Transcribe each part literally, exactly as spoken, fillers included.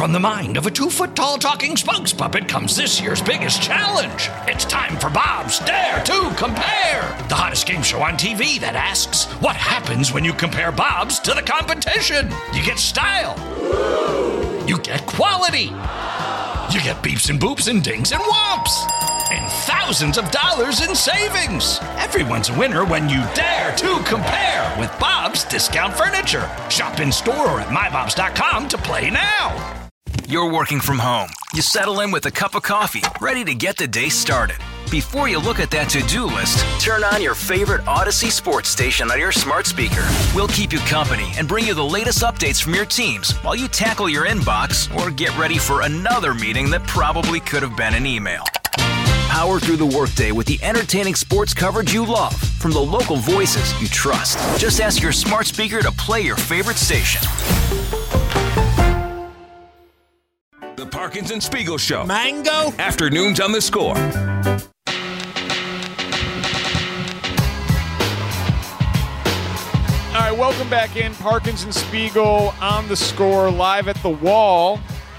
From the mind of a two-foot-tall talking spokes puppet comes this year's biggest challenge. It's time for Bob's Dare to Compare, the hottest game show on T V that asks, what happens when you compare Bob's to the competition? You get style. You get quality. You get beeps and boops and dings and whomps. And thousands of dollars in savings. Everyone's a winner when you dare to compare with Bob's Discount Furniture. Shop in store or at my bobs dot com to play now. You're working from home. You settle in with a cup of coffee, ready to get the day started. Before you look at that to-do list, turn on your favorite Odyssey sports station on your smart speaker. We'll keep you company and bring you the latest updates from your teams while you tackle your inbox or get ready for another meeting that probably could have been an email. Power through the workday with the entertaining sports coverage you love from the local voices you trust. Just ask your smart speaker to play your favorite station. The Parkins and Spiegel Show. Mango. Afternoons on The Score. All right, welcome back in. Parkins and Spiegel on The Score, live at the wall.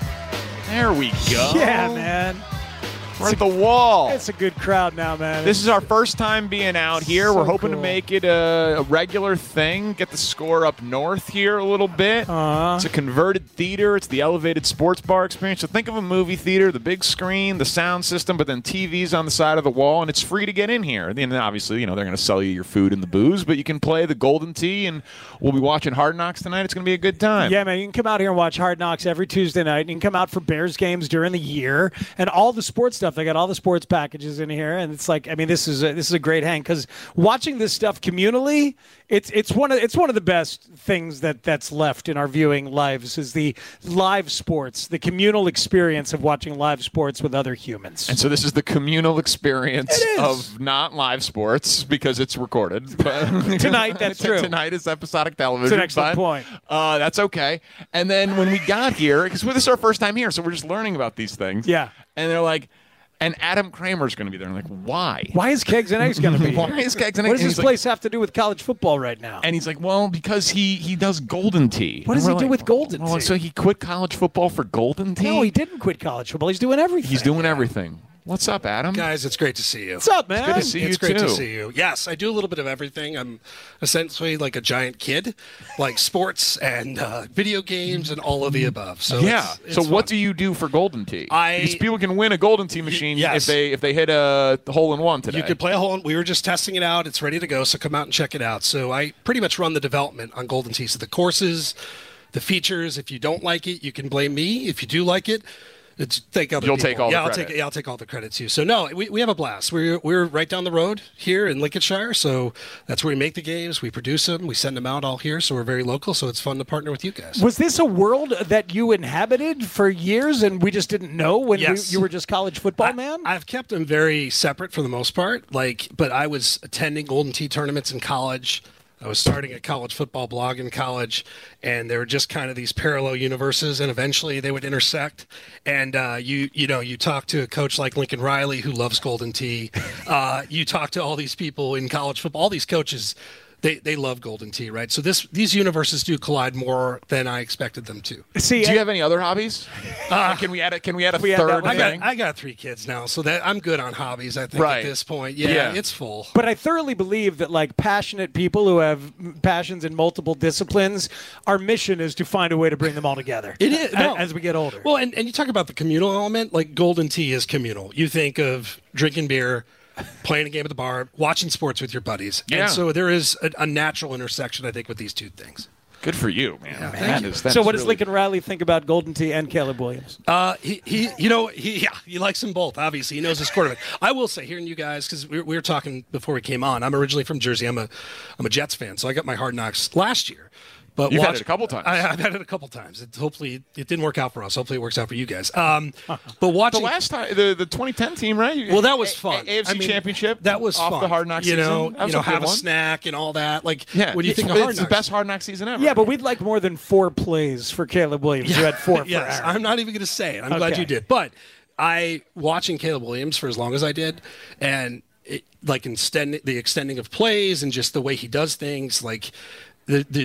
There we go. Yeah, man. We're at the wall. It's a good crowd now, man. This is our first time being out here. So We're hoping cool. to make it a, a regular thing, get the Score up north here a little bit. Uh-huh. It's a converted theater. It's the elevated sports bar experience. So think of a movie theater, the big screen, the sound system, but then T Vs on the side of the wall, and it's free to get in here. And then obviously, you know, they're going to sell you your food and the booze, but you can play the Golden Tee, and we'll be watching Hard Knocks tonight. It's going to be a good time. Yeah, man, you can come out here and watch Hard Knocks every Tuesday night. You can come out for Bears games during the year and all the sports stuff. They got all the sports packages in here, and it's like, I mean, this is a, this is a great hang because watching this stuff communally, it's it's one of it's one of the best things that that's left in our viewing lives is the live sports, the communal experience of watching live sports with other humans. And so this is the communal experience It is. of not live sports because it's recorded. But Tonight, that's true. Tonight is episodic television. It's an excellent but, point. Uh, that's okay. And then when we got here, because this is our first time here, so we're just learning about these things. Yeah. And they're like, and Adam Kramer's going to be there. I'm like, why? Why is Kegs and Eggs going to be Why here? is Kegs and What Eggs? does And this he's place have to do with college football right now? And he's like, well, because he, he does Golden Tee. What does And he we're do like, with Golden well, Tee? So he quit college football for Golden Tee? No, he didn't quit college football. He's doing everything. He's doing everything. What's up, Adam? Guys, it's great to see you. What's up, man? good to see you. It's great too. to see you. Yes, I do a little bit of everything. I'm essentially like a giant kid, like sports and uh, video games and all of the above. So Yeah. it's, it's so what fun. do you do for Golden Tee? I- Because people can win a Golden Tee machine yes. if they if they hit a hole in one today. You could play a hole. We were just testing it out. It's ready to go. So come out and check it out. So I pretty much run the development on Golden Tee. So the courses, the features. If you don't like it, you can blame me. If you do like it, it's take other You'll people. take all the yeah, I'll credit. take yeah, I'll take all the credit too. So no, we, we have a blast. We're we're right down the road here in Lincolnshire. So that's where we make the games. We produce them. We send them out all here. So we're very local. So it's fun to partner with you guys. Was this a world that you inhabited for years and we just didn't know when Yes. we, you were just college football I- man? I've kept them very separate for the most part. Like, but I was attending Golden Tee tournaments in college. I was starting a college football blog in college, and they were just kind of these parallel universes, and eventually they would intersect. And uh, you, you know, you talk to a coach like Lincoln Riley who loves Golden Tee. Uh, you talk to all these people in college football. All these coaches, they they love Golden Tee, right? So this these universes do collide more than I expected them to. See, do you have any other hobbies? Uh, can we add a can we add a we add that third one. I got thing? I got three kids now, so that I'm good on hobbies. I think Right. at this point, yeah, Yeah. it's full. but I thoroughly believe that like passionate people who have passions in multiple disciplines, our mission is to find a way to bring them all together. It is a- no. as we get older. Well, and, and you talk about the communal element, like Golden Tee is communal. You think of drinking beer, playing a game at the bar, watching sports with your buddies. Yeah. And so there is a, a natural intersection, I think, with these two things. Good for you, man. Yeah, That thank you. is- that so is what does really- Lincoln Riley think about Golden Tee and Caleb Williams? Uh, he, he, you know, he, yeah, he likes them both. Obviously, he knows his quarterback. I will say, hearing you guys, because we, were- we were talking before we came on. I'm originally from Jersey. I'm a, I'm a Jets fan, so I got my Hard Knocks last year. But You've had watch- it a couple times. I, I've had it a couple times. It, hopefully, it didn't work out for us. Hopefully, it works out for you guys. Um, but watching The last time, the, the twenty ten team, right? Well, that was A- fun. A- AFC I mean, Championship. That was off fun. the Hard Knocks You know, season. That was you know, a good have a one. snack and all that. Like, Yeah, what do you it's, think of Hard it's Knocks? the best Hard Knocks season ever. Yeah, but we'd like more than four plays for Caleb Williams. You had four for yes, Aaron. I'm not even going to say it. I'm glad Okay. you did. But I watching Caleb Williams for as long as I did, and it, like extend the extending of plays and just the way he does things, like the, the we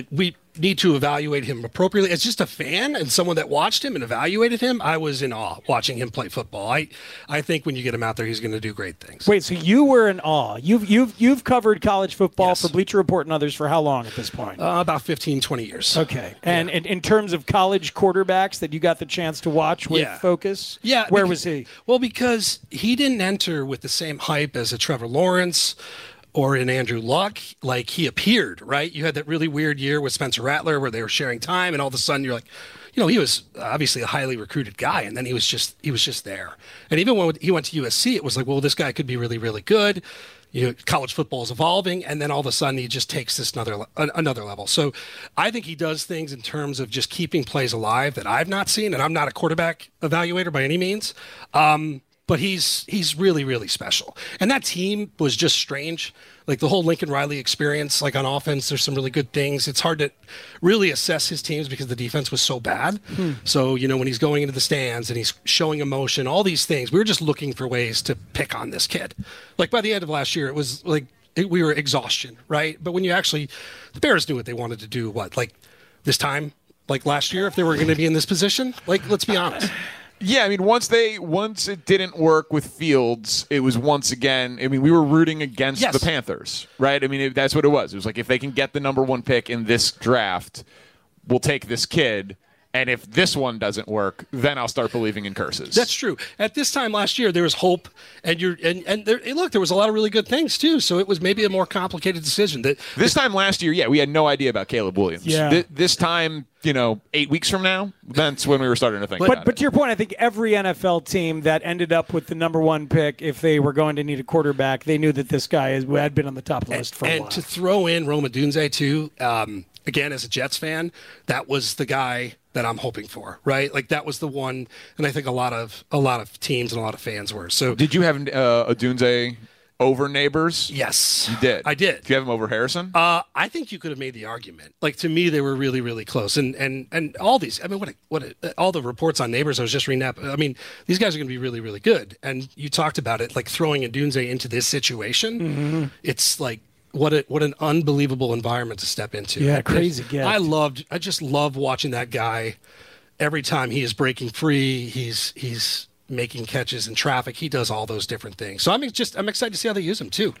need to evaluate him appropriately. As just a fan and someone that watched him and evaluated him, I was in awe watching him play football. I, I think when you get him out there, he's going to do great things. Wait, so you were in awe. You've you've you've covered college football Yes. for Bleacher Report and others for how long at this point? Uh, about fifteen, twenty years. Okay. And in, in terms of college quarterbacks that you got the chance to watch with Yeah. Focus, Yeah. where because- was he? Well, because he didn't enter with the same hype as a Trevor Lawrence or in Andrew Luck. Like, he appeared, right? You had that really weird year with Spencer Rattler where they were sharing time, and all of a sudden you're like, you know, he was obviously a highly recruited guy, and then he was just he was just there. And even when he went to U S C, it was like, well, this guy could be really, really good. You know, college football is evolving, and then all of a sudden he just takes this another le- an- another level. So I think he does things in terms of just keeping plays alive that I've not seen, and I'm not a quarterback evaluator by any means. Um, but he's he's really, really special. And that team was just strange. Like the whole Lincoln Riley experience, like on offense, there's some really good things. It's hard to really assess his teams because the defense was so bad. Hmm. So, you know, when he's going into the stands and he's showing emotion, all these things, we were just looking for ways to pick on this kid. Like by the end of last year, it was like it, we were exhaustion, right? But when you actually, the Bears knew what they wanted to do, what, like this time, like last year, if they were going to be in this position? Like, let's be honest. Yeah, I mean, once they once it didn't work with Fields, it was once again. I mean, we were rooting against Yes. the Panthers, right? I mean, it, that's what it was. It was like if they can get the number one pick in this draft, we'll take this kid. And if this one doesn't work, then I'll start believing in curses. That's true. At this time last year, there was hope, and you're and and there, and look, there was a lot of really good things too. So it was maybe a more complicated decision. That This time last year, yeah, we had no idea about Caleb Williams. Yeah. Th- this time, you know, eight weeks from now, that's when we were starting to think But about but it. to your point, I think every N F L team that ended up with the number one pick, if they were going to need a quarterback, they knew that this guy is, had been on the top of the list for a and while. to throw in Roma Dunze too. Um, again, as a Jets fan, that was the guy that I'm hoping for, right? Like that was the one, and I think a lot of a lot of teams and a lot of fans were. So Did you have uh, a Dunze over Neighbors? yes, You did. I did. Did you have him over Harrison? Uh, I think you could have made the argument. Like to me, they were really, really close, and and and all these. I mean, what a, what a, all the reports on Neighbors I was just reading up. I mean, these guys are going to be really, really good. And you talked about it, like throwing a Dunze into this situation. Mm-hmm. It's like what a what an unbelievable environment to step into. Yeah, crazy gift. I loved. I just love watching that guy. Every time he is breaking free, he's he's making catches in traffic. He does all those different things. So I'm just I'm excited to see how they use him too.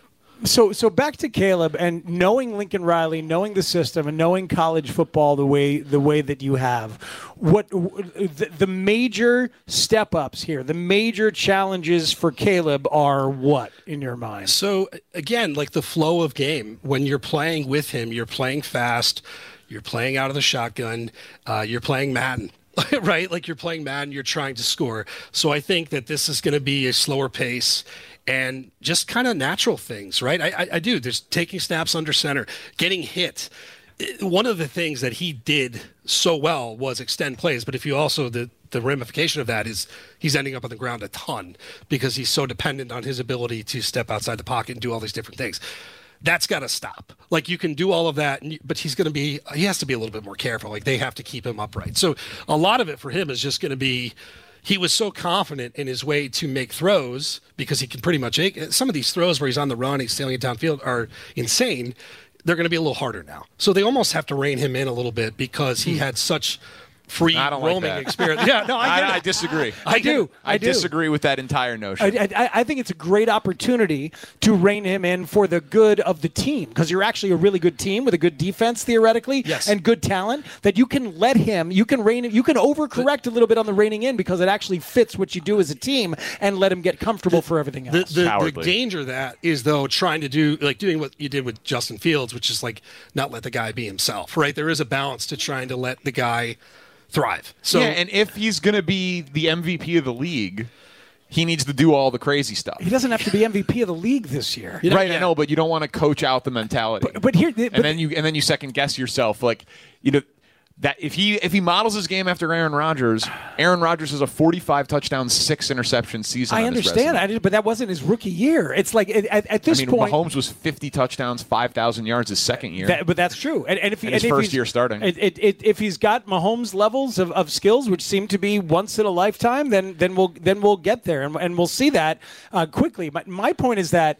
So, so back to Caleb and knowing Lincoln Riley, knowing the system, and knowing college football the way the way that you have. What the, the major step ups here, the major challenges for Caleb are what in your mind? So again, like the flow of game, when you're playing with him, you're playing fast, you're playing out of the shotgun, uh, you're playing Madden. Right? Like you're playing Madden, you're trying to score. So I think that this is going to be a slower pace and just kind of natural things, right? I, I, I do. There's taking snaps under center, getting hit. One of the things that he did so well was extend plays, but if you also, the, the ramification of that is he's ending up on the ground a ton because he's so dependent on his ability to step outside the pocket and do all these different things. That's got to stop. Like you can do all of that, and you, but he's going to be, he has to be a little bit more careful. Like they have to keep him upright. So a lot of it for him is just going to be, he was so confident in his way to make throws because he can pretty much, some of these throws where he's on the run, he's sailing it downfield are insane. They're going to be a little harder now. So they almost have to rein him in a little bit because he had such free I don't like roaming that. experience. Yeah, no, I, I, get it. I disagree. I do. I, I do. disagree with that entire notion. I, I, I think it's a great opportunity to rein him in for the good of the team because you're actually a really good team with a good defense theoretically Yes. and good talent that you can let him, you can rein, you can overcorrect a little bit on the reining in because it actually fits what you do as a team and let him get comfortable for everything The, else. the, the Cowardly. danger of that is, though, trying to do, like doing what you did with Justin Fields, which is like not let the guy be himself, right? There is a balance to trying to let the guy thrive. So, yeah, and if he's going to be the M V P of the league, he needs to do all the crazy stuff. He doesn't have to be M V P of the league this year. You know, right, yeah. I know, but you don't want to coach out the mentality. But, but here, but, and then you and then you second guess yourself, like you know that if he if he models his game after Aaron Rodgers, Aaron Rodgers has a forty-five touchdown, six interception season. I on his understand, resume. I did, but that wasn't his rookie year. It's like at, at, at this I mean, point, Mahomes was fifty touchdowns, five thousand yards his second year. That, but that's true. And, and if he, And his and if first he's- year starting. it, it, it, if he's got Mahomes levels of, of skills, which seem to be once in a lifetime, then then we'll then we'll get there, and, and we'll see that uh, quickly. My, my point is that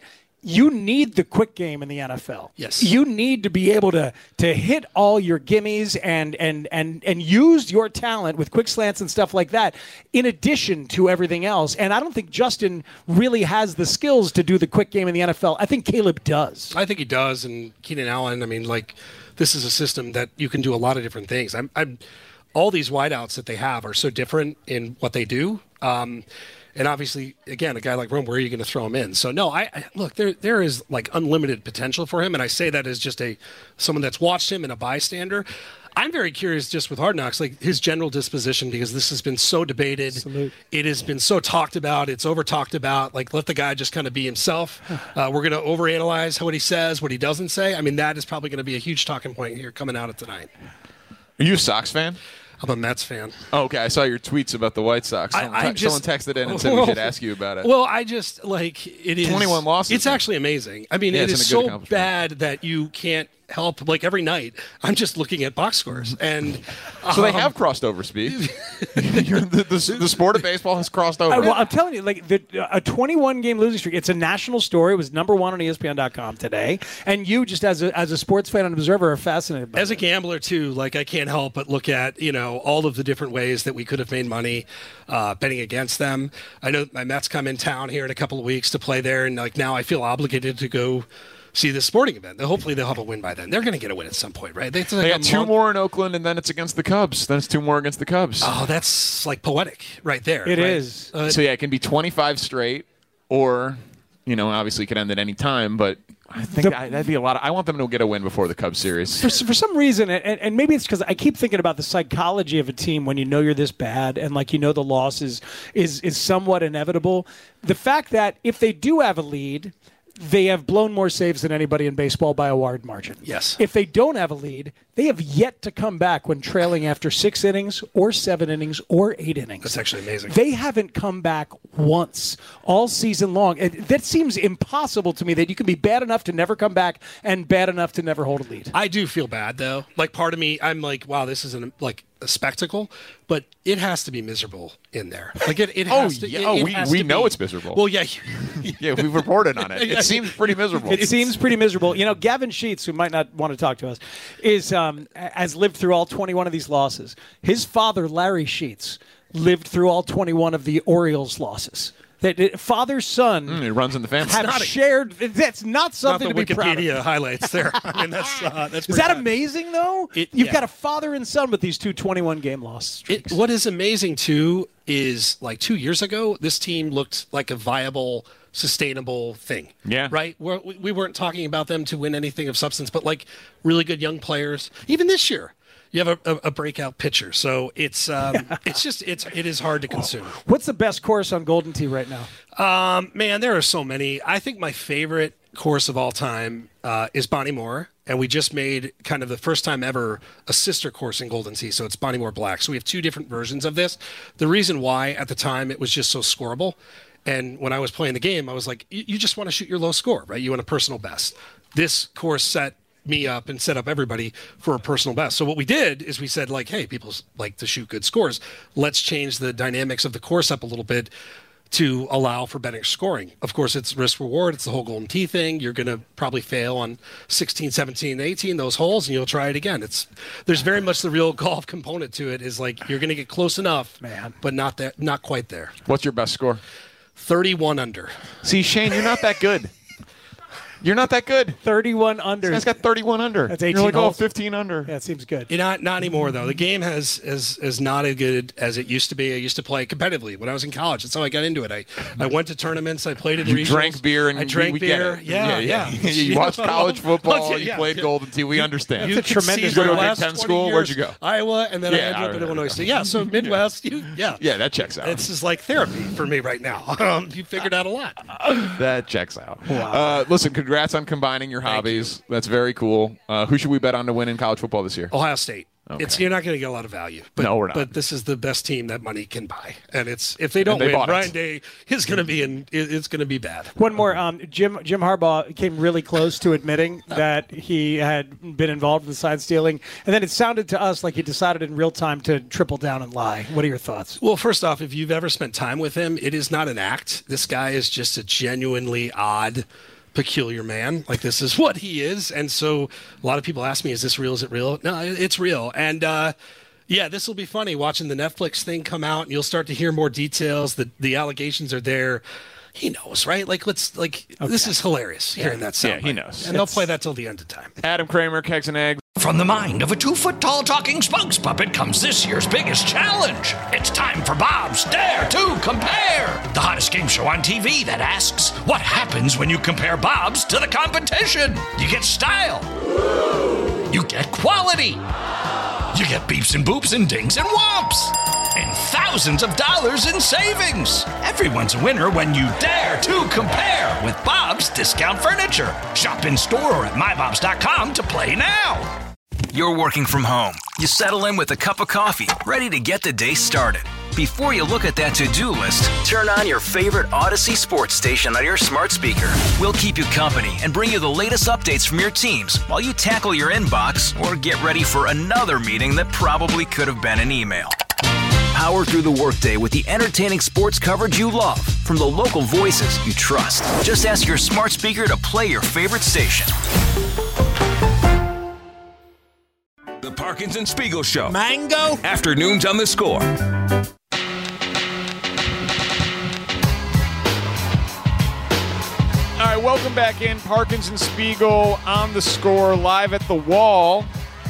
you need the quick game in the N F L. Yes. You need to be able to to hit all your gimmies and and and and use your talent with quick slants and stuff like that in addition to everything else. And I don't think Justin really has the skills to do the quick game in the N F L. I think Caleb does. I think he does. And Keenan Allen, I mean, like, this is a system that you can do a lot of different things. I'm, I'm all these wideouts that they have are so different in what they do. Um, And obviously, again, a guy like Rome, where are you going to throw him in? So no, I, I look there. There is like unlimited potential for him, and I say that as just a someone that's watched him and a bystander. I'm very curious just with Hard Knocks, like his general disposition, because this has been so debated. Absolute. It has been so talked about. It's over talked about. Like, let the guy just kind of be himself. Uh, we're going to overanalyze what he says, what he doesn't say. I mean, that is probably going to be a huge talking point here coming out of tonight. Are you a Sox fan? I'm a Mets fan. Oh, okay. I saw your tweets about the White Sox. Someone, I, I te- just, someone texted in and said we should ask you about it. Well, I just, like, it is. twenty-one losses. It's actually amazing. I mean, Yeah, it it's is a good so accomplishment. bad that you can't help. Like, every night, I'm just looking at box scores. And So they um, have crossed over, Speed. You're, the, the, the sport of baseball has crossed over. I, well, I'm telling you, like the, a twenty-one game losing streak. It's a national story. It was number one on E S P N dot com today. And you, just as a as a sports fan and observer, are fascinated by As a it. gambler, too, like, I can't help but look at, you know, all of the different ways that we could have made money uh, betting against them. I know my Mets come in town here in a couple of weeks to play there, and, like, now I feel obligated to go see this sporting event. Hopefully they'll have a win by then. They're going to get a win at some point, right? They, like They a got two month- more in Oakland, and then it's against the Cubs. Then it's two more against the Cubs. Oh, that's, like, poetic right there. It right? is. Uh, So, yeah, it can be twenty-five straight, or, you know, obviously it could end at any time, but I think The- I, that'd be a lot. Of, I want them to get a win before the Cubs series. For, for some reason, and, and maybe it's because I keep thinking about the psychology of a team when you know you're this bad and like you know the loss is is is somewhat inevitable. The fact that if they do have a lead, they have blown more saves than anybody in baseball by a wide margin. Yes. If they don't have a lead, they have yet to come back when trailing after six innings or seven innings or eight innings. That's actually amazing. They haven't come back once all season long. It, that seems impossible to me that you can be bad enough to never come back and bad enough to never hold a lead. I do feel bad, though. Like, part of me, I'm like, wow, this isn't, like, a spectacle, but it has to be miserable in there. Like, it, it Oh, has to. yeah. it- Oh, it we- has we to know be. it's miserable. Well, yeah. Yeah, we've reported on it. It seems pretty miserable. It seems pretty miserable. You know, Gavin Sheets, who might not want to talk to us, is um, has lived through all twenty-one of these losses. His father, Larry Sheets, lived through all twenty-one of the Orioles losses. That that father son Mm, it runs in the family. have not a- shared. That's not Not something the to be proud of. Wikipedia highlights there. I mean, that's uh, that's. Is pretty that bad. amazing though? It- You've yeah. got a father and son with these two twenty-one game loss It, streaks. what is amazing too is like two years ago, this team looked like a viable, sustainable thing. Yeah. Right. We're, we we weren't talking about them to win anything of substance, but like really good young players. Even this year, you have a, a, a breakout pitcher. So it's um, it's just it's it is hard to consume. What's the best course on Golden Tee right now? Um, man, there are so many. I think my favorite course of all time uh, is Bonnie Moore. And we just made kind of the first time ever a sister course in Golden Tee. So it's Bonnie Moore Black. So we have two different versions of this. The reason why at the time it was just so scoreable. And when I was playing the game, I was like, you, you just want to shoot your low score, right? You want a personal best. This course set me up and set up everybody for a personal best. So what we did is we said like, hey, people like to shoot good scores. Let's change the dynamics of the course up a little bit to allow for better scoring. Of course, it's risk reward. It's the whole Golden Tee thing. You're going to probably fail on sixteen, seventeen, eighteen, those holes, and you'll try it again. It's there's very much the real golf component to it is like you're going to get close enough, Man. but not that, not quite there. What's your best score? thirty-one under. See, Shane, you're not that good. You're not that good. thirty-one under. This guy's got thirty-one under. That's You're eighteen like, oh, holes. fifteen under. Yeah, it seems good. You know, not anymore though. The game has is is not as good as it used to be. I used to play competitively when I was in college. That's how I got into it. I, I went to tournaments. I played in You regionals. drank beer and I drank we, we get beer. it. Yeah, yeah. you watched college football. Yeah, You yeah, played yeah. Golden Tee. We understand. You That's a could tremendous see Go to the a Big last Ten twenty school? years, Where'd you go? Iowa, and then Yeah, I ended I up in remember. Illinois State. Yeah, so Midwest. You, yeah, Yeah, that checks out. It's just like therapy for me right now. Um, you figured out a lot. That checks out. Uh, listen, congrats on combining your hobbies. That's very cool. Uh, who should we bet on to win in college football this year? Ohio State. It's you're not going to get a lot of value. But, No, we're not. But this is the best team that money can buy, and it's if they don't they win, bought it. Ryan Day is going to be in. it- It's going to be bad. One more. Um, Jim Jim Harbaugh came really close to admitting that he had been involved in sign stealing, and then it sounded to us like he decided in real time to triple down and lie. What are your thoughts? Well, first off, if you've ever spent time with him, it is not an act. This guy is just a genuinely odd peculiar man. Like, this is what he is. And so a lot of people ask me, is this real? Is it real? No, it's real. And, uh, yeah, this will be funny watching the Netflix thing come out, and you'll start to hear more details. The the allegations are there. He knows, right? Like, let's like okay. This is hilarious hearing that sound. Yeah, he knows. And they'll play that till the end of time. Adam Kramer, Kegs and Eggs. From the mind of a two-foot-tall talking spokes puppet comes this year's biggest challenge. It's time for Bob's Dare to Compare, the hottest game show on T V that asks, what happens when you compare Bob's to the competition? You get style. You get quality. You get beeps and boops and dings and whomps. And thousands of dollars in savings. Everyone's a winner when you dare to compare with Bob's Discount Furniture. Shop in store or at my bobs dot com to play now. You're working from home. You settle in with a cup of coffee, ready to get the day started. Before you look at that to-do list, turn on your favorite Odyssey sports station on your smart speaker. We'll keep you company and bring you the latest updates from your teams while you tackle your inbox or get ready for another meeting that probably could have been an email. Power through the workday with the entertaining sports coverage you love from the local voices you trust. Just ask your smart speaker to play your favorite station. The Parkinson Spiegel Show. Mango. Afternoons on the Score. All right, welcome back in. Parkinson Spiegel on the Score, live at the Wall.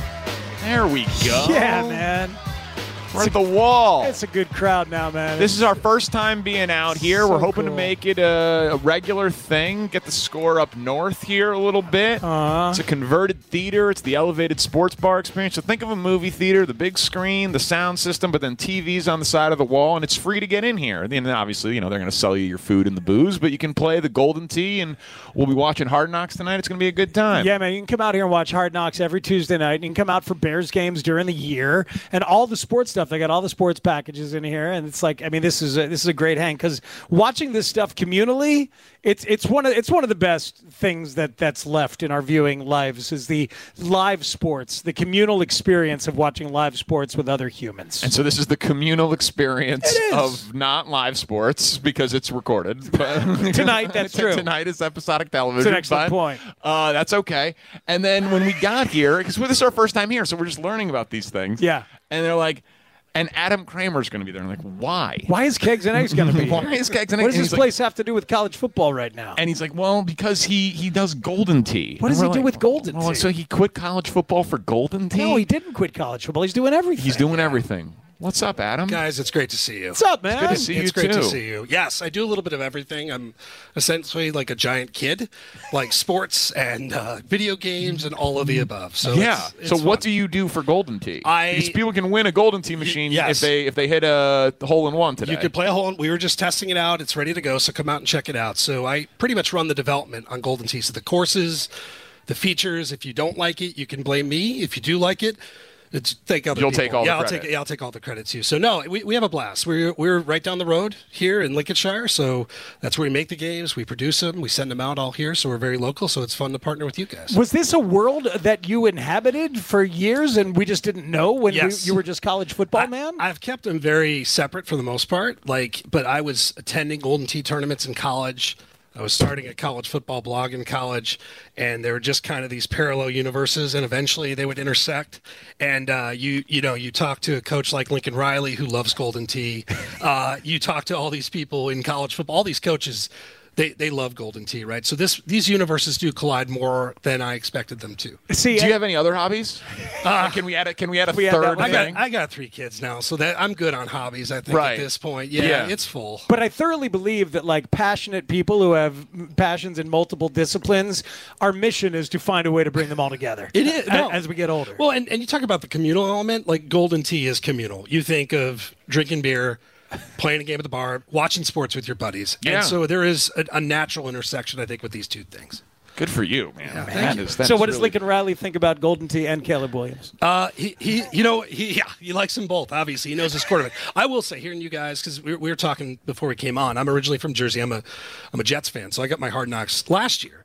There we go. Yeah, man. We're at the Wall. It's a good crowd now, man. This is our first time being out here. So We're hoping cool. to make it a, a regular thing, get the Score up north here a little bit. Uh-huh. It's a converted theater. It's the elevated sports bar experience. So think of a movie theater, the big screen, the sound system, but then T Vs on the side of the wall, and it's free to get in here. And obviously, you know, they're going to sell you your food and the booze, but you can play the Golden Tee, and we'll be watching Hard Knocks tonight. It's going to be a good time. Yeah, man, you can come out here and watch Hard Knocks every Tuesday night. You can come out for Bears games during the year and all the sports stuff. They got all the sports packages in here, and it's like, I mean, this is a, this is a great hang because watching this stuff communally, it's it's one of it's one of the best things that that's left in our viewing lives is the live sports, the communal experience of watching live sports with other humans. And so this is the communal experience It is. of not live sports because it's recorded. But Tonight, that's true. Tonight is episodic television. It's an excellent but, point. Uh, that's okay. And then when we got here, because this is our first time here, so we're just learning about these things. Yeah. And they're like, and Adam Kramer's going to be there. I'm like, why? Why is Kegs and Eggs going to be Why here? is Kegs and What Eggs? does And this he's place have to do with college football right now? Like, and he's like, well, because he he does Golden Tee. What And does he we're do like, with Golden well, Tee? So he quit college football for Golden Tee? No, he didn't quit college football. He's doing everything. He's doing everything. What's up, Adam? Guys, it's great to see you. What's up, man? good to see you, It's great too. to see you. Yes, I do a little bit of everything. I'm essentially like a giant kid, like sports and uh, video games and all of the above. So Yeah. it's, it's so what fun. do you do for Golden Tee? I- Because people can win a Golden Tee machine Yes. if they if they hit a hole in one today. You could play a hole. We were just testing it out. It's ready to go. So come out and check it out. So I pretty much run the development on Golden Tee. So the courses, the features. If you don't like it, you can blame me. If you do like it, it's take other You'll people. take all the yeah, I'll credit. take yeah, I'll take all the credit too. So no, we, we have a blast. We're we're right down the road here in Lincolnshire. So that's where we make the games. We produce them. We send them out all here. So we're very local. So it's fun to partner with you guys. Was this a world that you inhabited for years and we just didn't know when Yes. we, you were just college football I- man? I've kept them very separate for the most part. Like, but I was attending Golden Tee tournaments in college. I was starting a college football blog in college, and there were just kind of these parallel universes, and eventually they would intersect. And uh, you, you know, you talk to a coach like Lincoln Riley who loves Golden Tee. Uh, you talk to all these people in college football. All these coaches, they they love Golden Tee, right? So this these universes do collide more than I expected them to. See, Do you have any other hobbies? Uh, can we add a, Can we add a we add that third one. I got thing? I got three kids now, so that I'm good on hobbies. I think Right. at this point, yeah, Yeah. it's full. but I thoroughly believe that like passionate people who have passions in multiple disciplines, our mission is to find a way to bring them all together. It is a- no. as we get older. Well, and, and you talk about the communal element, like Golden Tee is communal. You think of drinking beer, playing a game at the bar, watching sports with your buddies. Yeah. And so there is a, a natural intersection, I think, with these two things. Good for you, man. thank That you. is- that so is what does really- Lincoln Riley think about Golden Tee and Caleb Williams? Uh, he, he, you know, he, yeah, he likes them both. Obviously, he knows his quarterback. I will say, hearing you guys, because we, were- we were talking before we came on. I'm originally from Jersey. I'm a, I'm a Jets fan, so I got my Hard Knocks last year.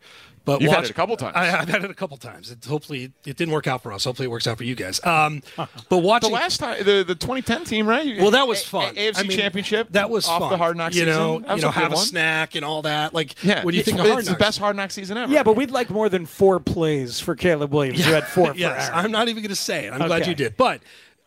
But You've watch, had it a couple times. I, I've had it a couple times. It, hopefully, it didn't work out for us. Hopefully, it works out for you guys. Um, but watching the last time, the, the twenty ten team, right? Well, that was fun. A- AFC I mean, Championship. That was off fun. the Hard Knocks you know, season. That was you know, a good have a one. snack and all that. Like, Yeah, what do you think it's, of Hard it's Knocks? the best Hard Knocks season ever. Yeah, but we'd like more than four plays for Caleb Williams. You had four for Yes, Aaron. I'm not even going to say it. I'm glad Okay. you did. But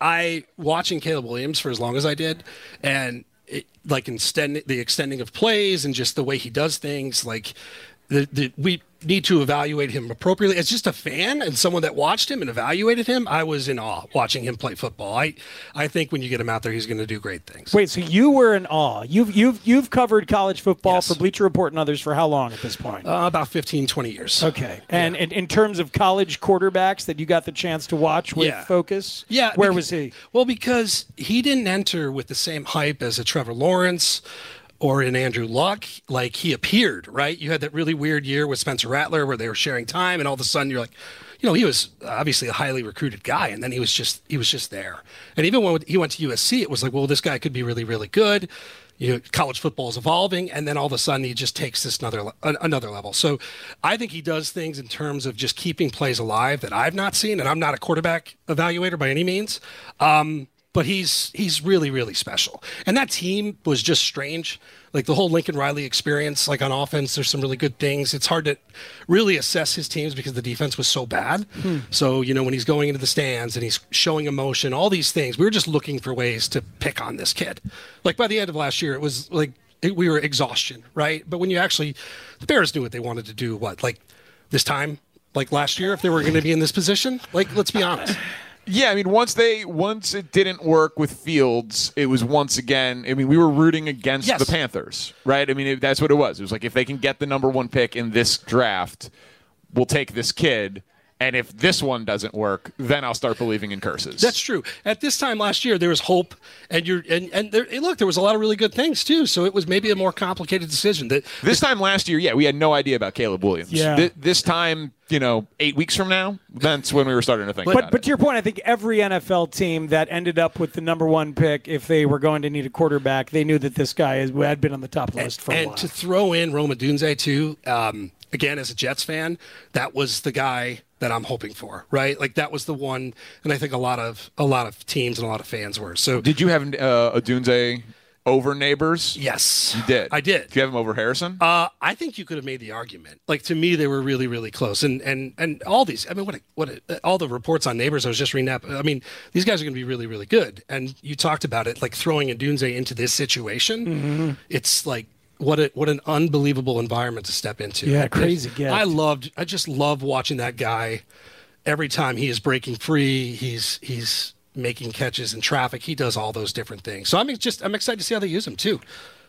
I watching Caleb Williams for as long as I did, and it, like extend the extending of plays and just the way he does things, like the, the we need to evaluate him appropriately. As just a fan and someone that watched him and evaluated him, I was in awe watching him play football. I I think when you get him out there, he's going to do great things. Wait, so you were in awe. You've you've you've covered college football Yes. for Bleacher Report and others for how long at this point? Uh, about fifteen, twenty years. Okay. And in, in terms of college quarterbacks that you got the chance to watch with Yeah. Focus, Yeah. where because- was he? Well, because he didn't enter with the same hype as a Trevor Lawrence or an Andrew Luck. Like, he appeared, right? You had that really weird year with Spencer Rattler where they were sharing time, and all of a sudden you're like, you know, he was obviously a highly recruited guy, and then he was just he was just there. And even when he went to U S C, it was like, well, this guy could be really, really good. You know, college football is evolving, and then all of a sudden he just takes this another le- another level. So I think he does things in terms of just keeping plays alive that I've not seen, and I'm not a quarterback evaluator by any means. Um, but he's he's really, really special. And that team was just strange. Like the whole Lincoln Riley experience, like on offense, there's some really good things. It's hard to really assess his teams because the defense was so bad. Hmm. So, you know, when he's going into the stands and he's showing emotion, all these things, we were just looking for ways to pick on this kid. Like by the end of last year, it was like it, we were exhaustion, right? But when you actually, the Bears knew what they wanted to do, what, like this time, like last year, if they were going to be in this position? Like, let's be honest. Yeah, I mean, once they once it didn't work with Fields, it was once again. I mean, we were rooting against Yes. the Panthers, right? I mean, it, that's what it was. It was like if they can get the number one pick in this draft, we'll take this kid. And if this one doesn't work, then I'll start believing in curses. That's true. At this time last year, there was hope, and you're and and there, and look, there was a lot of really good things too. So it was maybe a more complicated decision. That This time last year, yeah, we had no idea about Caleb Williams. Yeah. Th- this time, you know, eight weeks from now, that's when we were starting to think But about but it. to your point, I think every N F L team that ended up with the number one pick, if they were going to need a quarterback, they knew that this guy is- had been on the top list for a and while. to throw in Roma Dunze too. Um, again, as a Jets fan, that was the guy that I'm hoping for, right? Like that was the one, and I think a lot of a lot of teams and a lot of fans were. So Did you have uh, Odunze over Neighbors? yes, You did. I did. Did you have him over Harrison? Uh, I think you could have made the argument. Like to me, they were really, really close, and and and all these. I mean, what a, what a, all the reports on Neighbors I was just reading up. I mean, these guys are going to be really, really good. And you talked about it, like throwing a Dunze into this situation. Mm-hmm. It's like what a what an unbelievable environment to step into. Yeah, crazy gift. I loved. I just love watching that guy. Every time he is breaking free, he's he's making catches in traffic. He does all those different things. So I'm just I'm excited to see how they use him too.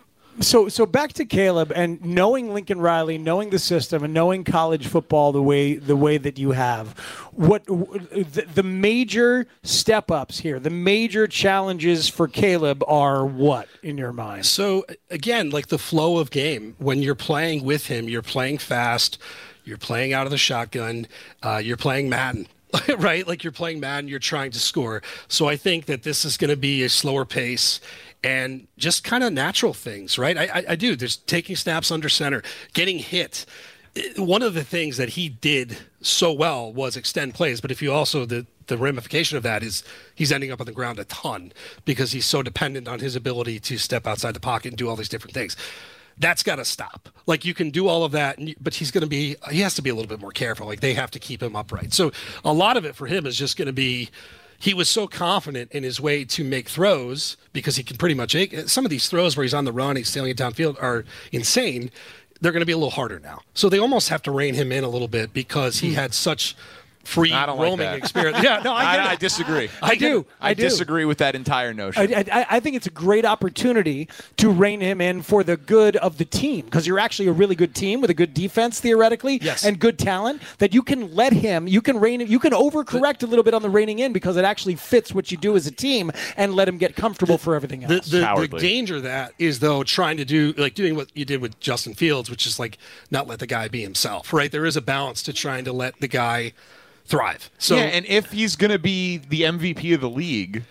So, so back to Caleb and knowing Lincoln Riley, knowing the system, and knowing college football the way the way that you have. What the, the major step ups here, the major challenges for Caleb are what in your mind? So again, like the flow of game, when you're playing with him, you're playing fast, you're playing out of the shotgun, uh, you're playing Madden. Right? Like you're playing Madden, you're trying to score. So I think that this is going to be a slower pace and just kind of natural things, right? I, I, I do. There's taking snaps under center, getting hit. One of the things that he did so well was extend plays, but if you also, the, the ramification of that is he's ending up on the ground a ton because he's so dependent on his ability to step outside the pocket and do all these different things. That's got to stop. Like you can do all of that, and you, but he's going to be, he has to be a little bit more careful. Like they have to keep him upright. So a lot of it for him is just going to be, he was so confident in his way to make throws because he can pretty much, some of these throws where he's on the run, he's sailing it downfield are insane. They're going to be a little harder now. So they almost have to rein him in a little bit because he had such free I don't like roaming that. experience. Yeah, no, I, I, get I it. disagree. I do. I, I do. disagree with that entire notion. I, I, I think it's a great opportunity to rein him in for the good of the team because you're actually a really good team with a good defense theoretically Yes. and good talent that you can let him, you can rein, you can overcorrect a little bit on the reining in because it actually fits what you do as a team and let him get comfortable for everything The, else. the, the Cowardly. danger of that is, though, trying to do, like doing what you did with Justin Fields, which is like not let the guy be himself, right? There is a balance to trying to let the guy thrive. So yeah, and if he's going to be the M V P of the league,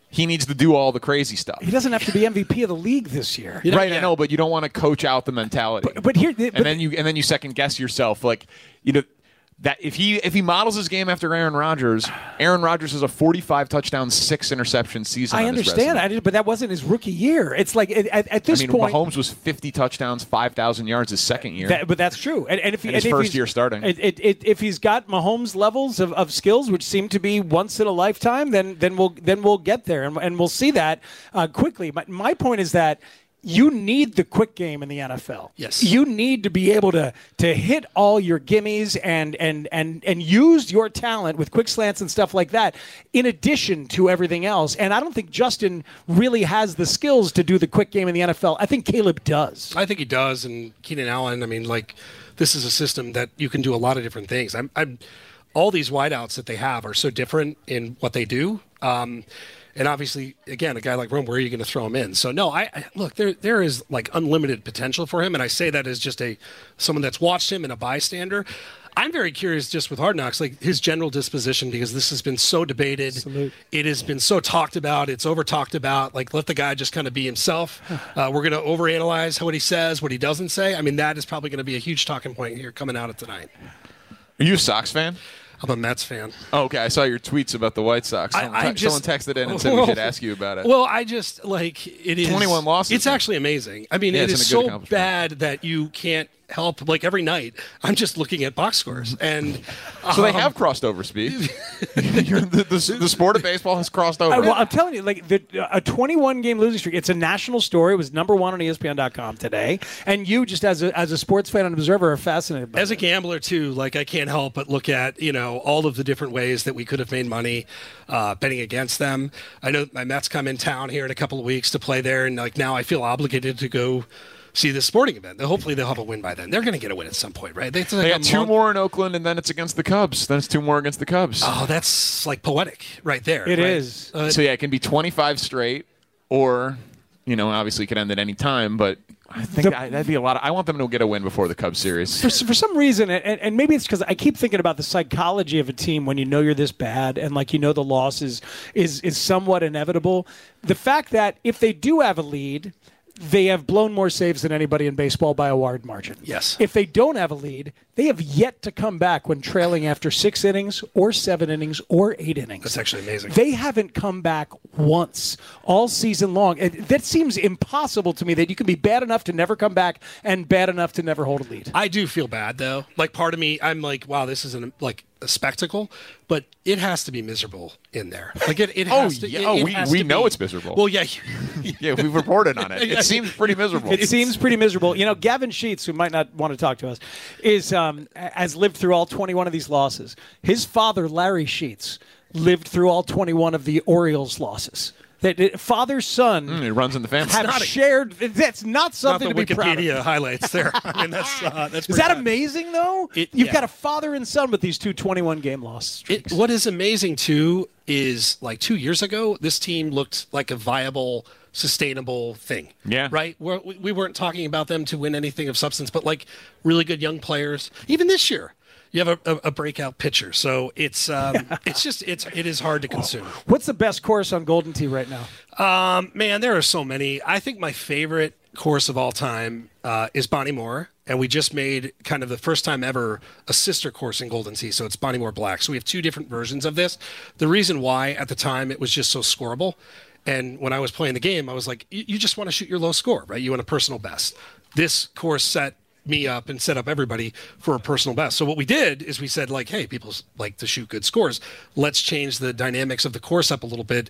He needs to do all the crazy stuff. He doesn't have to be M V P of the league this year. You know, right, yeah. I know, but you don't want to coach out the mentality. But, but here, but and then you and then you second guess yourself, like you know that if he if he models his game after Aaron Rodgers, Aaron Rodgers has a forty-five touchdown, six interception season. I on his understand, resume. I did, but that wasn't his rookie year. It's like at, at, at this I mean, point, Mahomes was fifty touchdowns, five thousand yards his second year. That, but that's true. And, and if he, And his and if first he's- year starting. it, it, it, if he's got Mahomes levels of, of skills, which seem to be once in a lifetime, then then we'll then we'll get there, and, and we'll see that uh, quickly. My, my point is that you need the quick game in the N F L. Yes. You need to be able to to hit all your gimmies and and and and use your talent with quick slants and stuff like that in addition to everything else. And I don't think Justin really has the skills to do the quick game in the N F L. I think Caleb does. I think he does, and Keenan Allen. I mean, like, this is a system that you can do a lot of different things. I'm, I'm all these wideouts that they have are so different in what they do. Um, and obviously, again, a guy like Rome, where are you going to throw him in? So no, I, I look there. There is like unlimited potential for him, and I say that as just a someone that's watched him and a bystander. I'm very curious just with Hard Knocks, like his general disposition, because this has been so debated. Absolute. It has been so talked about. It's over talked about. Like, let the guy just kind of be himself. Uh, we're going to overanalyze what he says, what he doesn't say. I mean, that is probably going to be a huge talking point here coming out of tonight. Are you a Sox fan? I'm a Mets fan. Oh, okay, I saw your tweets about the White Sox. I- Someone, I te- just- someone texted in and said we should ask you about it. Well, I just like it is twenty-one losses, It's man. actually amazing. I mean, Yeah, it it's is a good so accomplishment. bad that you can't help. Like every night, I'm just looking at box scores, and So they um, have crossed over, Speed. You're- the, the, the sport of baseball has crossed over. Uh, well, I'm telling you, like the, a twenty-one game losing streak. It's a national story. It was number one on E S P N dot com today. And you, just as a as a sports fan and observer, are fascinated by As a it. gambler too, like I can't help but look at you know all of the different ways that we could have made money uh, betting against them. I know my Mets come in town here in a couple of weeks to play there, and like now I feel obligated to go see this sporting event. Hopefully they'll have a win by then. They're going to get a win at some point, right? They, They got two more in Oakland, and then it's against the Cubs. Then it's two more against the Cubs. Oh, that's like poetic right there. It right? is. Uh, So yeah, it can be twenty-five straight, or you know, obviously it could end at any time. But I think The- I, that'd be a lot. Of, I want them to get a win before the Cubs series. for, for some reason, and, and maybe it's because I keep thinking about the psychology of a team when you know you're this bad and like you know the loss is is is somewhat inevitable. The fact that if they do have a lead, they have blown more saves than anybody in baseball by a wide margin. Yes. If they don't have a lead, they have yet to come back when trailing after six innings or seven innings or eight innings. That's actually amazing. They haven't come back once all season long. It, that seems impossible to me that you can be bad enough to never come back and bad enough to never hold a lead. I do feel bad though. Like part of me, I'm like, wow, this isn't like a spectacle, but it has to be miserable in there. Like it, it Oh, has to. yeah. it- Oh, it we- has we to know be. it's miserable. Well, yeah. Yeah, we've reported on it. It seems pretty miserable. It seems pretty miserable. You know, Gavin Sheets, who might not want to talk to us, is um, has lived through all twenty-one of these losses. His father, Larry Sheets, lived through all twenty-one of the Orioles losses. That uh, father son Mm, it runs in the family. have not a- shared. That's not Not something the to be proud of. Wikipedia highlights there. I mean, that's uh, that's. Is pretty that bad. amazing though? It- You've yeah. got a father and son with these two twenty-one game loss It, streaks. what is amazing too is like two years ago, this team looked like a viable, sustainable thing. Yeah. Right. We're, we we weren't talking about them to win anything of substance, but like really good young players. Even this year, you have a, a, a breakout pitcher. So it's um, it's just it's it is hard to consume. What's the best course on Golden Tee right now? Um, man, there are so many. I think my favorite course of all time uh, is Bonnie Moore. And we just made kind of the first time ever a sister course in Golden Tee. So it's Bonnie Moore Black. So we have two different versions of this. The reason why at the time it was just so scoreable. And when I was playing the game, I was like, you you just want to shoot your low score, right? You want a personal best. This course set me up and set up everybody for a personal best. So what we did is we said like, hey, people like to shoot good scores. Let's change the dynamics of the course up a little bit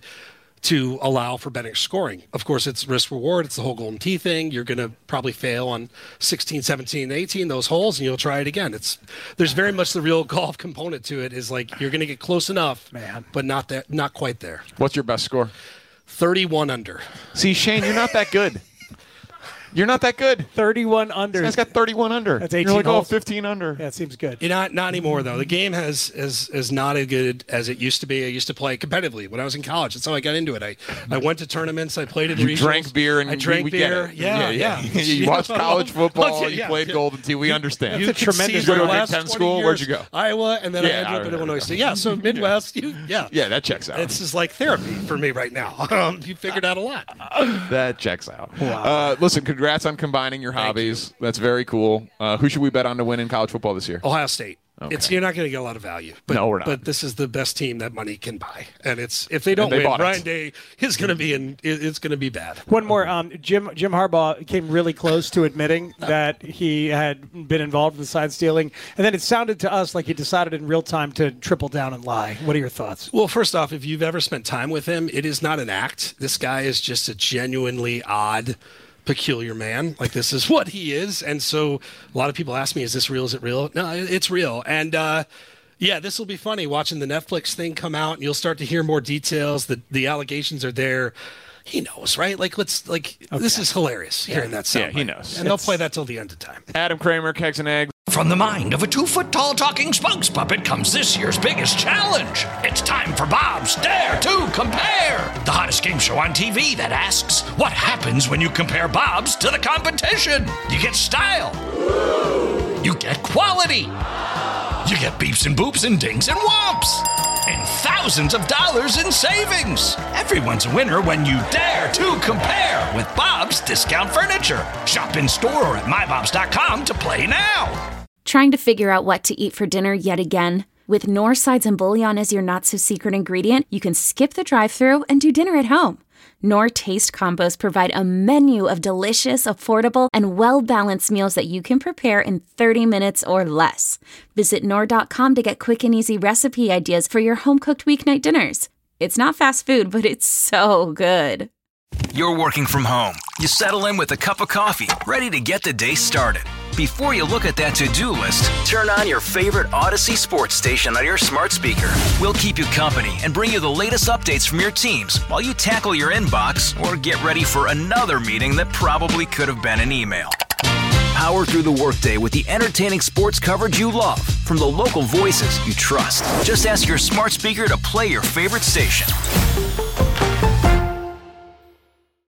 to allow for better scoring. Of course, it's risk reward. It's the whole Golden Tee thing. You're going to probably fail on sixteen, seventeen, eighteen, those holes, and you'll try it again. It's there's very much the real golf component to it is like you're going to get close enough, Man. but not that, not quite there. What's your best score? thirty-one under. See, Shane, you're not that good. You're not that good. thirty-one under. This guy's got thirty-one under. That's You're eighteen like, oh, holes. fifteen under. Yeah, it seems good. You know, not, not anymore, though. The game has is, is not as good as it used to be. I used to play competitively when I was in college. That's how I got into it. I, I went to tournaments. I played in You regionals. drank beer and I drank we, we beer. Get it. Yeah, yeah. yeah. you watched college football. Okay, you yeah. played Golden Tee. We understand. You That's a could tremendous- see Go to the a Big last Ten twenty school? years, Where'd you go? Iowa, and then Yeah, I ended I up at remember Illinois that. State. Yeah, so Midwest, you, yeah. Yeah, that checks out. It's just like therapy for me right now. Um, you figured out a lot. That checks out. Uh, listen, congrats on combining your hobbies. That's very cool. Uh, who should we bet on to win in college football this year? Ohio State. Okay. It's you're not going to get a lot of value. But, No, we're not. But this is the best team that money can buy, and it's if they don't they win, bought it. Ryan Day is going to be in. it- It's going to be bad. One more. Um, Jim Jim Harbaugh came really close to admitting that he had been involved in the sign stealing, and then it sounded to us like he decided in real time to triple down and lie. What are your thoughts? Well, first off, if you've ever spent time with him, it is not an act. This guy is just a genuinely odd, peculiar man. Like, this is what he is. And so a lot of people ask me, is this real? Is it real? No, it's real. And, uh, yeah, this will be funny watching the Netflix thing come out, and you'll start to hear more details. The the allegations are there. He knows, right? Like, let's like this is hilarious hearing that sound. Yeah, he knows. And they'll play that till the end of time. Adam Kramer, Kegs and Eggs. From the mind of a two-foot-tall talking spokes puppet comes this year's biggest challenge. It's time for Bob's Dare to Compare, the hottest game show on T V that asks, what happens when you compare Bob's to the competition? You get style. You get quality. You get beeps and boops and dings and whomps. And thousands of dollars in savings. Everyone's a winner when you dare to compare with Bob's Discount Furniture. Shop in store or at my bobs dot com to play now. Trying to figure out what to eat for dinner yet again? With Knorr sides and bouillon as your not-so-secret ingredient, you can skip the drive-thru and do dinner at home. Knorr Taste Combos provide a menu of delicious, affordable, and well-balanced meals that you can prepare in thirty minutes or less. Visit Knorr dot com to get quick and easy recipe ideas for your home-cooked weeknight dinners. It's not fast food, but it's so good. You're working from home. You settle in with a cup of coffee, ready to get the day started. Before you look at that to-do list, turn on your favorite Odyssey sports station on your smart speaker. We'll keep you company and bring you the latest updates from your teams while you tackle your inbox or get ready for another meeting that probably could have been an email. Power through the workday with the entertaining sports coverage you love from the local voices you trust. Just ask your smart speaker to play your favorite station.